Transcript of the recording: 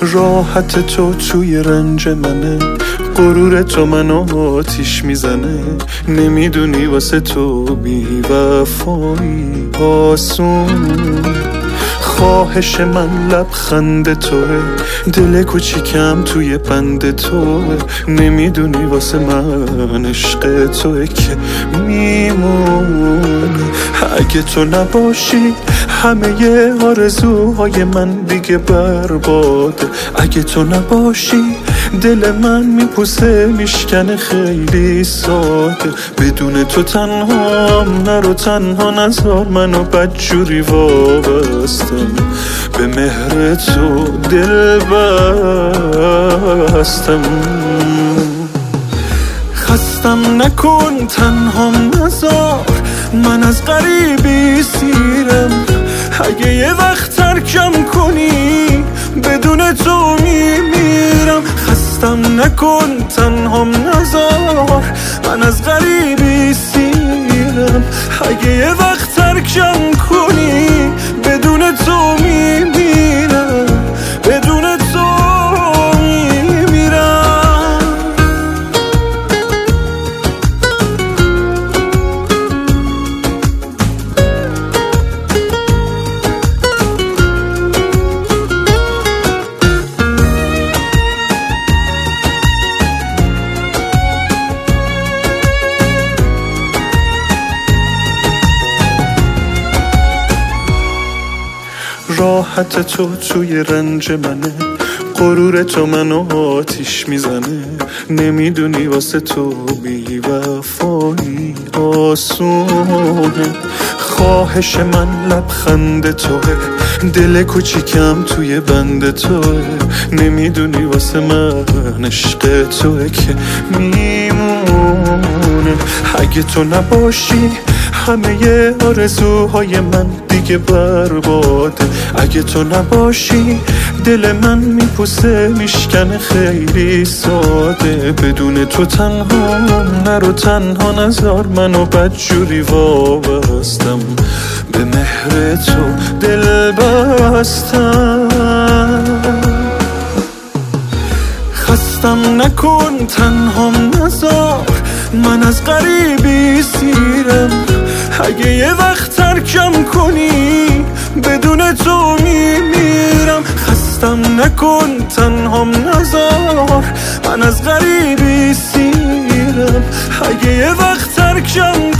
راحت تو توی رنج منه، غرور تو منو آتیش میزنه. نمیدونی واسه تو بی وفایی آسون. خواهش من لبخند توه، دل کوچیکم توی بند توه. نمیدونی واسه من عشق توه که میمونه. اگه تو نباشی همه آرزوهای من دیگه برباده. اگه تو نباشی دل من میپوسه میشکنه خیلی ساده. بدون تو تنهام، نرو تنها نذار منو بدجوری وابستم. به مهر تو دل بستم. خستم نکن تنهام نذار، من از غریبی سیرم. اگه یه وقت ترکم کنی بدون تو میمیرم. خستم نکن تنهام نذار، من از غریبی سیرم. اگه یه وقت ترکم کنی بدون تو میمیرم. بدون تو میمیرم. راحت تو توی رنج منه، غرور تو منو آتیش میزنه. نمیدونی واسه تو بی وفایی آسونه. خواهش من لبخند توه، دل کوچیکم توی بند توه. نمیدونی واسه من عشق توه که میمونه. اگه تو نباشی همه آرزوهای من دیگه برباده. اگه تو نباشی دل من میپوسه میشکنه خیلی ساده. بدون تو تنها، نرو تنها نذار منو بدجوری وابستم. به مهر تو دل بستم. خستم نکن تنهام نذار، من از غریبی سیرم. اگه یه وقت ترکم کنی بدون تو میمیرم. خستم نکن تنهام نذار، من از غریبی سیرم. اگه یه وقت ترکم